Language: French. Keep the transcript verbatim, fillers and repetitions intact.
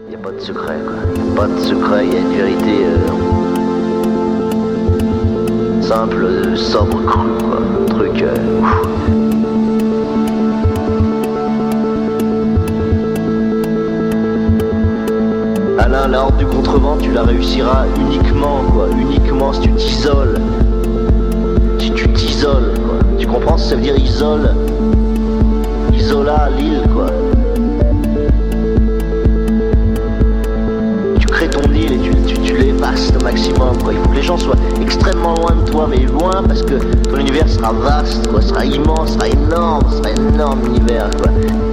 Y a pas de secret, quoi. Y a pas de secret, y a une vérité euh, simple, euh, sobre, crue, quoi. Un truc. Euh, Alain, la horde du contrevent, tu la réussiras uniquement, quoi. Uniquement si tu t'isoles. Si tu t'isoles, quoi. Tu comprends ce que ça veut dire isole? Isola, l'île, quoi. Ton île et tu, tu, tu l'évastes au maximum, quoi. Il faut que les gens soient extrêmement loin de toi, mais loin parce que ton univers sera vaste, quoi, sera immense, sera énorme, sera énorme univers, quoi.